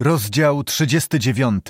Rozdział 39.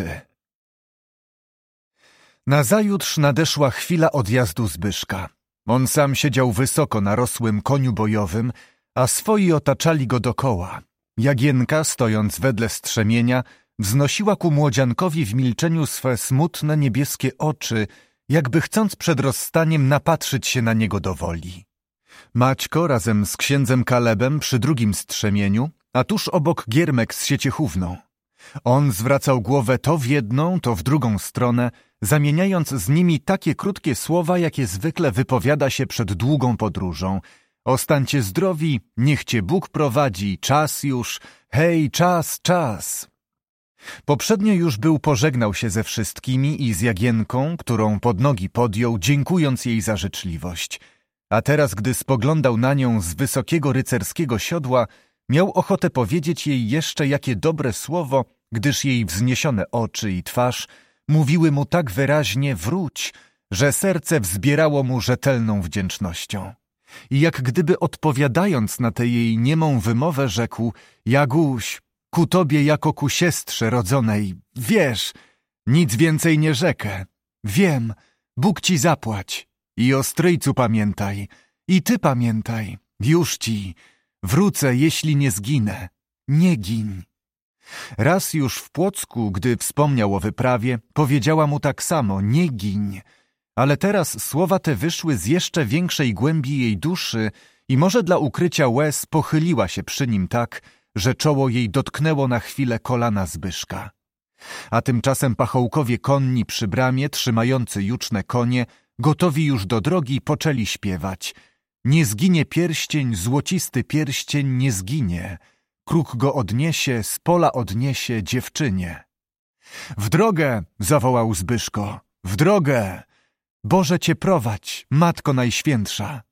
Nazajutrz nadeszła chwila odjazdu Zbyszka. On sam siedział wysoko na rosłym koniu bojowym, a swoi otaczali go dokoła. Jagienka, stojąc wedle strzemienia, wznosiła ku młodziankowi w milczeniu swe smutne niebieskie oczy, jakby chcąc przed rozstaniem napatrzyć się na niego do woli. Maćko razem z księdzem Kalebem przy drugim strzemieniu, a tuż obok Giermek z sieciechówną. On zwracał głowę to w jedną, to w drugą stronę, zamieniając z nimi takie krótkie słowa, jakie zwykle wypowiada się przed długą podróżą. Ostańcie zdrowi, niech cię Bóg prowadzi, czas już, hej, czas. Poprzednio już był pożegnał się ze wszystkimi i z Jagienką, którą pod nogi podjął, dziękując jej za życzliwość. A teraz, gdy spoglądał na nią z wysokiego rycerskiego siodła, miał ochotę powiedzieć jej jeszcze jakie dobre słowo, gdyż jej wzniesione oczy i twarz mówiły mu tak wyraźnie wróć, że serce wzbierało mu rzetelną wdzięcznością. I jak gdyby odpowiadając na tę jej niemą wymowę rzekł: Jaguś, ku tobie jako ku siostrze rodzonej, wiesz, nic więcej nie rzekę. Wiem, Bóg ci zapłać. I o stryjcu pamiętaj, i ty pamiętaj, już ci. Wrócę, jeśli nie zginę. Nie gin. Raz już w Płocku, gdy wspomniał o wyprawie, powiedziała mu tak samo: nie gin. Ale teraz słowa te wyszły z jeszcze większej głębi jej duszy i może dla ukrycia łez pochyliła się przy nim tak, że czoło jej dotknęło na chwilę kolana Zbyszka. A tymczasem pachołkowie konni przy bramie, trzymający juczne konie, gotowi już do drogi, poczęli śpiewać: nie zginie pierścień, złocisty pierścień nie zginie. Kruk go odniesie, z pola odniesie dziewczynie. W drogę, zawołał Zbyszko, w drogę! Boże cię prowadź, Matko Najświętsza!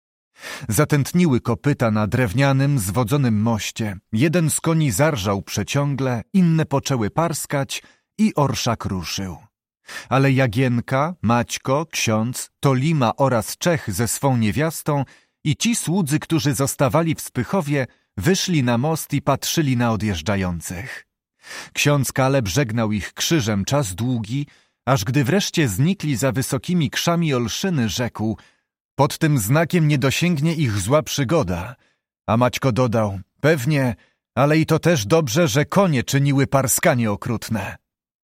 Zatętniły kopyta na drewnianym, zwodzonym moście. Jeden z koni zarżał przeciągle, inne poczęły parskać i orszak ruszył. Ale Jagienka, Maćko, ksiądz, Tolima oraz Czech ze swą niewiastą i ci słudzy, którzy zostawali w Spychowie, wyszli na most i patrzyli na odjeżdżających. Ksiądz Kaleb żegnał ich krzyżem czas długi, aż gdy wreszcie znikli za wysokimi krzami olszyny, rzekł: pod tym znakiem nie dosięgnie ich zła przygoda. A Maćko dodał: pewnie, ale i to też dobrze, że konie czyniły parskanie okrutne.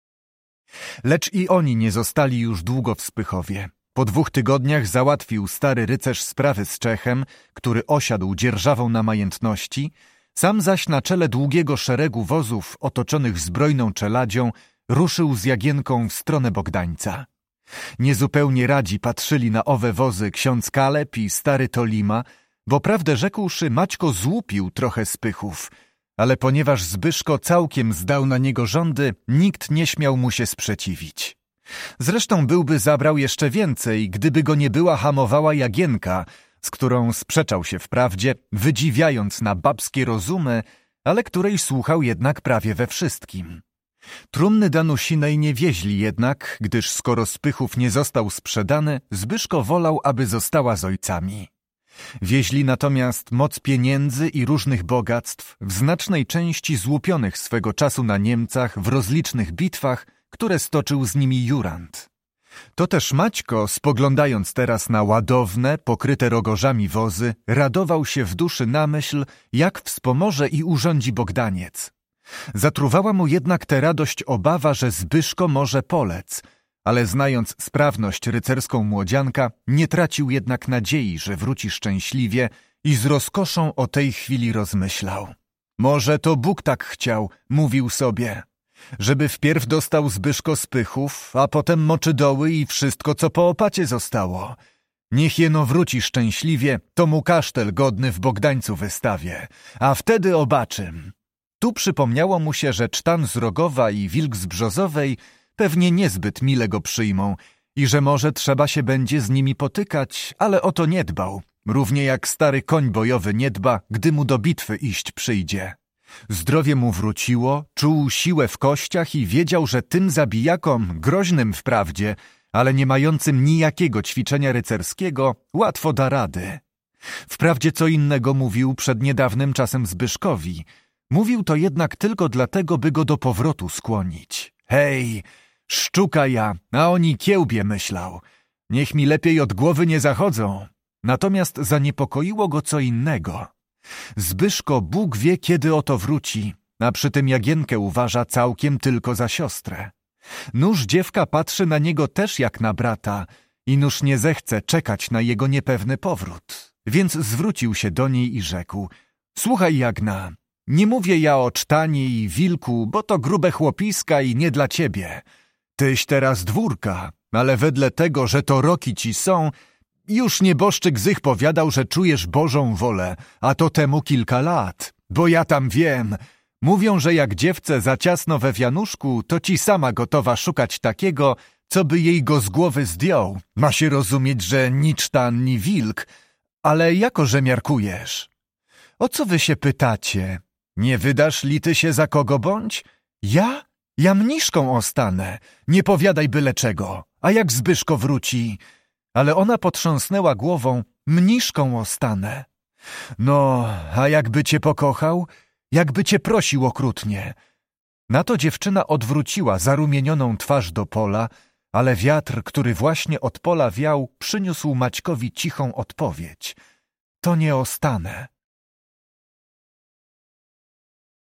Lecz i oni nie zostali już długo w Spychowie. Po 2 tygodniach załatwił stary rycerz sprawy z Czechem, który osiadł dzierżawą na majętności, sam zaś na czele długiego szeregu wozów otoczonych zbrojną czeladzią ruszył z Jagienką w stronę Bogdańca. Niezupełnie radzi patrzyli na owe wozy ksiądz Kaleb i stary Tolima, bo prawdę rzekłszy Maćko złupił trochę Spychów, ale ponieważ Zbyszko całkiem zdał na niego rządy, nikt nie śmiał mu się sprzeciwić. Zresztą byłby zabrał jeszcze więcej, gdyby go nie była hamowała Jagienka, z którą sprzeczał się wprawdzie, wydziwiając na babskie rozumy, ale której słuchał jednak prawie we wszystkim. Trumny Danusinej nie wieźli jednak, gdyż skoro Spychów nie został sprzedany, Zbyszko wolał, aby została z ojcami. Wieźli natomiast moc pieniędzy i różnych bogactw, w znacznej części złupionych swego czasu na Niemcach w rozlicznych bitwach, które stoczył z nimi Jurand. To też Maćko, spoglądając teraz na ładowne, pokryte rogorzami wozy, radował się w duszy na myśl, jak wspomoże i urządzi Bogdaniec. Zatruwała mu jednak tę radość obawa, że Zbyszko może polec, ale znając sprawność rycerską młodzianka, nie tracił jednak nadziei, że wróci szczęśliwie i z rozkoszą o tej chwili rozmyślał. Może to Bóg tak chciał, mówił sobie, żeby wpierw dostał Zbyszko Spychów, a potem Moczydoły i wszystko, co po opacie zostało. Niech jeno wróci szczęśliwie, to mu kasztel godny w Bogdańcu wystawię, a wtedy obaczym. Tu przypomniało mu się, że Cztan z Rogowa i Wilk z Brzozowej pewnie niezbyt mile go przyjmą i że może trzeba się będzie z nimi potykać, ale o to nie dbał, równie jak stary koń bojowy nie dba, gdy mu do bitwy iść przyjdzie. Zdrowie mu wróciło, czuł siłę w kościach i wiedział, że tym zabijakom, groźnym wprawdzie, ale nie mającym nijakiego ćwiczenia rycerskiego, łatwo da rady. Wprawdzie co innego mówił przed niedawnym czasem Zbyszkowi, Mówił to jednak tylko dlatego, by go do powrotu skłonić. Hej, szczuka ja, a oni kiełbie, myślał. Niech mi lepiej od głowy nie zachodzą. Natomiast zaniepokoiło go co innego. Zbyszko Bóg wie, kiedy oto wróci, a przy tym Jagienkę uważa całkiem tylko za siostrę. Nuż dziewka patrzy na niego też jak na brata i nuż nie zechce czekać na jego niepewny powrót. Więc zwrócił się do niej i rzekł: słuchaj, Jagna, nie mówię ja o cztani i wilku, bo to grube chłopiska i nie dla ciebie. Tyś teraz dwórka, ale wedle tego, że to roki ci są, już nieboszczyk Zych powiadał, że czujesz Bożą wolę, a to temu kilka lat. Bo ja tam wiem. Mówią, że jak dziewce za ciasno we wianuszku, to ci sama gotowa szukać takiego, co by jej go z głowy zdjął. Ma się rozumieć, że ni cztan, ni wilk. Ale jako że miarkujesz? O co wy się pytacie? Nie wydasz li ty się za kogo bądź? Ja? Ja mniszką ostanę. Nie powiadaj byle czego. A jak Zbyszko wróci? Ale ona potrząsnęła głową: mniszką ostanę. No, a jakby cię pokochał? Jakby cię prosił okrutnie. Na to dziewczyna odwróciła zarumienioną twarz do pola, ale wiatr, który właśnie od pola wiał, przyniósł Maćkowi cichą odpowiedź: to nie ostanę.